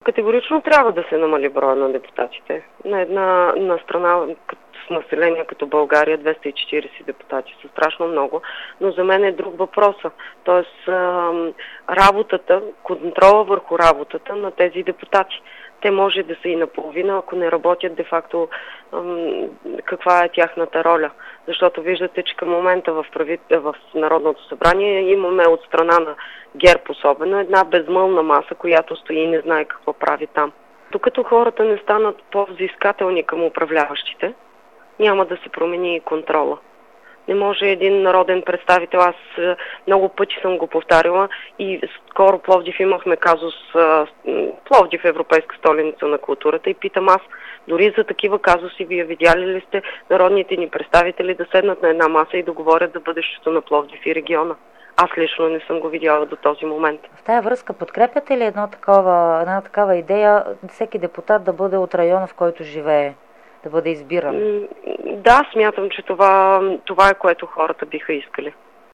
Категорично трябва да се намали броя на депутатите. На страна с население като България 240 депутати са страшно много, но за мен е друг въпроса. Тоест работата, контрола върху работата на тези депутати. Те може да са и наполовина, ако не работят де-факто каква е тяхната роля. Защото виждате, че към момента в Народното събрание имаме от страна на ГЕРБ особено една безмълвна маса, която стои и не знае какво прави там. Докато хората не станат по-взискателни към управляващите, няма да се промени и контрола. Не може един народен представител, аз много пъти съм го повтаряла и скоро Пловдив имахме казус, Пловдив европейска столица на културата и питам аз, дори за такива казуси вие видяли ли сте народните ни представители да седнат на една маса и да говорят за бъдещето на Пловдив и региона? Аз лично не съм го видяла до този момент. В тая връзка подкрепяте ли една такава идея всеки депутат да бъде от района, в който живее? Да бъде избиран? Да, смятам, че това е което хората биха искали.